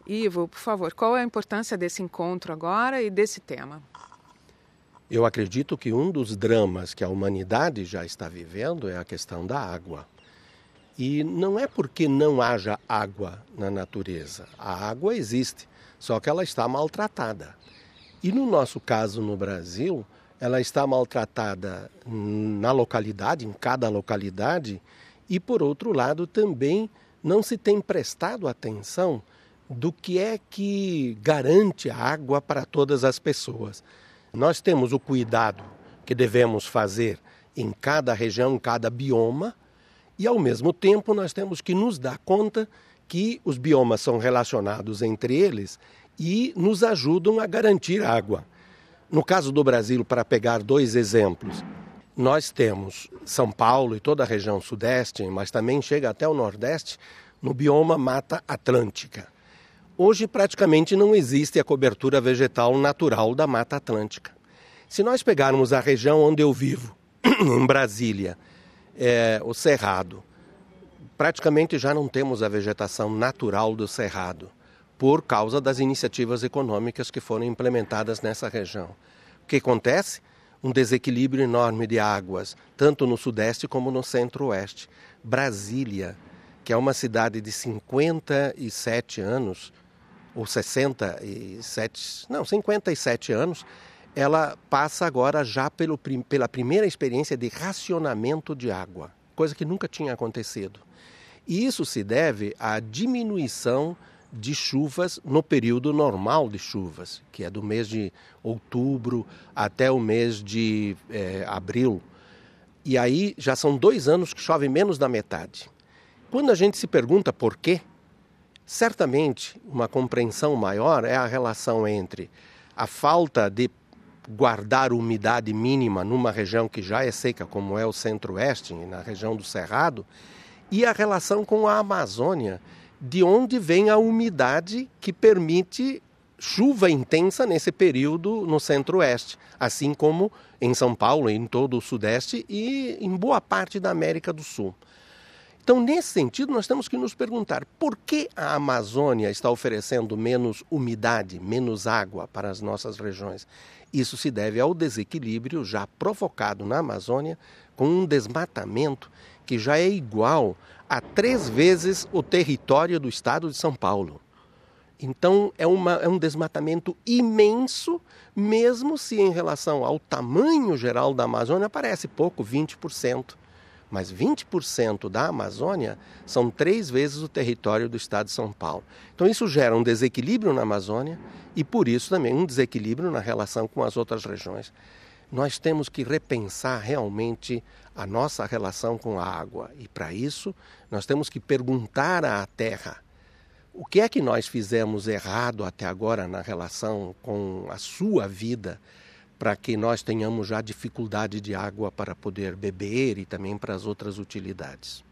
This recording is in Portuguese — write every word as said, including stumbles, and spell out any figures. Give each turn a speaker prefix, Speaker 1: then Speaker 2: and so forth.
Speaker 1: Ivo, por favor, qual é a importância desse encontro agora e desse tema?
Speaker 2: Eu acredito que um dos dramas que a humanidade já está vivendo é a questão da água. E não é porque não haja água na natureza. A água existe, só que ela está maltratada. E no nosso caso, no Brasil, ela está maltratada na localidade, em cada localidade, e por outro lado também não se tem prestado atenção do que é que garante a água para todas as pessoas. Nós temos o cuidado que devemos fazer em cada região, em cada bioma, e ao mesmo tempo nós temos que nos dar conta que os biomas são relacionados entre eles e nos ajudam a garantir água. No caso do Brasil, para pegar dois exemplos, nós temos São Paulo e toda a região sudeste, mas também chega até o nordeste, no bioma Mata Atlântica. Hoje praticamente não existe a cobertura vegetal natural da Mata Atlântica. Se nós pegarmos a região onde eu vivo, em Brasília, é, o Cerrado, praticamente já não temos a vegetação natural do Cerrado, por causa das iniciativas econômicas que foram implementadas nessa região. O que acontece? Um desequilíbrio enorme de águas, tanto no sudeste como no centro-oeste. Brasília, que é uma cidade de cinquenta e sete anos, ou sessenta e sete, não, cinquenta e sete anos, ela passa agora já pelo, pela primeira experiência de racionamento de água, coisa que nunca tinha acontecido. E isso se deve à diminuição de chuvas no período normal de chuvas, que é do mês de outubro até o mês de é, abril. E aí já são dois anos que chove menos da metade. Quando a gente se pergunta por quê, certamente uma compreensão maior é a relação entre a falta de guardar umidade mínima numa região que já é seca, como é o centro-oeste, na região do Cerrado, e a relação com a Amazônia, de onde vem a umidade que permite chuva intensa nesse período no centro-oeste, assim como em São Paulo, em todo o sudeste e em boa parte da América do Sul. Então, nesse sentido, nós temos que nos perguntar por que a Amazônia está oferecendo menos umidade, menos água para as nossas regiões. Isso se deve ao desequilíbrio já provocado na Amazônia com um desmatamento que já é igual a três vezes o território do estado de São Paulo. Então, é, uma, é um desmatamento imenso, mesmo se em relação ao tamanho geral da Amazônia parece pouco, vinte por cento. Mas vinte por cento da Amazônia são três vezes o território do estado de São Paulo. Então isso gera um desequilíbrio na Amazônia e por isso também um desequilíbrio na relação com as outras regiões. Nós temos que repensar realmente a nossa relação com a água e para isso nós temos que perguntar à terra o que é que nós fizemos errado até agora na relação com a sua vida, para que nós tenhamos já dificuldade de água para poder beber e também para as outras utilidades.